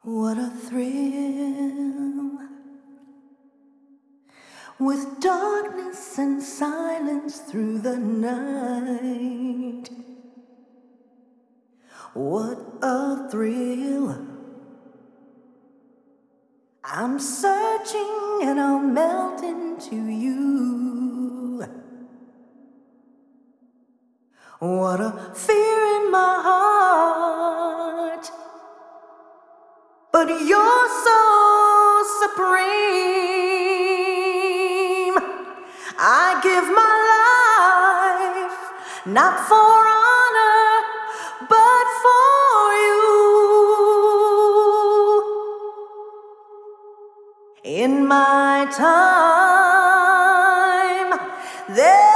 What a thrill, with darkness and silence through the night. What a thrill, I'm searching and I'll melt into you. What a fear in my heart, but you're so supreme. I give my life, not for honor, but for you. In my time, there